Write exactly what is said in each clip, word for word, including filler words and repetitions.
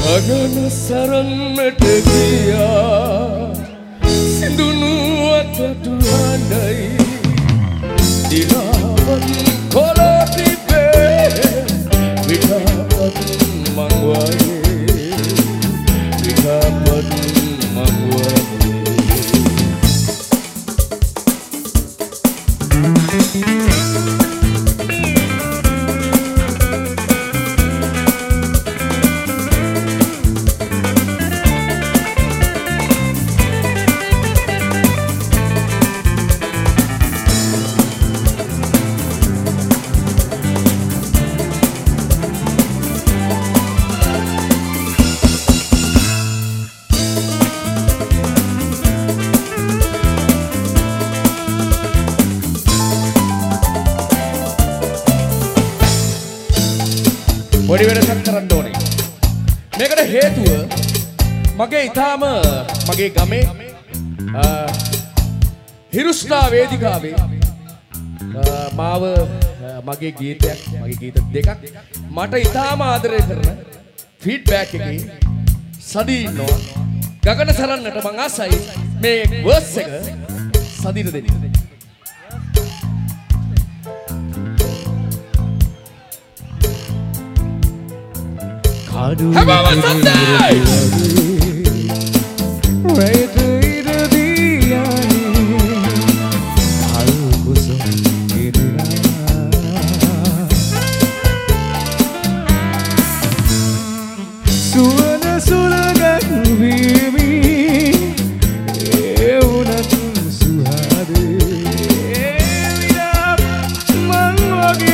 ගගන සරන්නට ගියා සිඳුණු අතට හඬයි දිලාවන් කොළතිබේ විඩාපත් මං වගේ විඩාපත් මං වගේ පොඩි වෙනසක් කරන්න ඕනේ. මේකට හේතුව මගේ ඊටාම මගේ ගමේ හිරුස්ටා වේදිකාවේ මාව මගේ ගීතයක් මගේ ගීත දෙකක් මට ඊටාම ආදරය කරන ෆීඩ්බැක් එකේ සදී ඉන්නවා. ගගන සරන්නට මං ආසයි මේ වර්ස් එක සදීට දෙන්න. Have a Sunday! Right to the Suana sulagan bibi eunat suhade vidap mangwage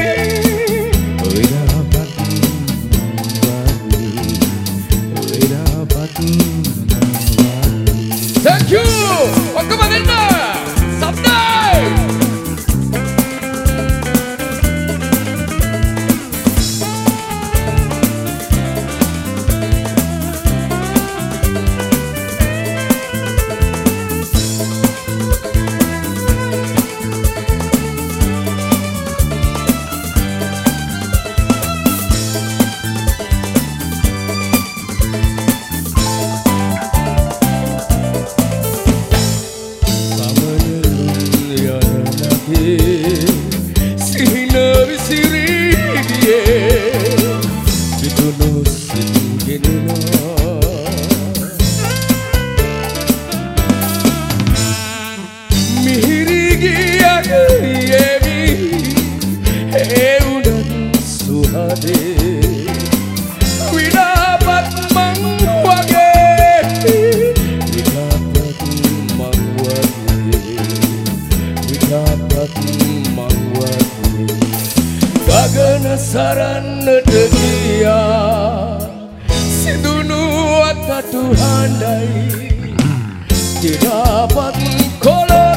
Thank you! Welcome on in there! Someday! Gagana sarannata giya sidunu atatu handai didapat kola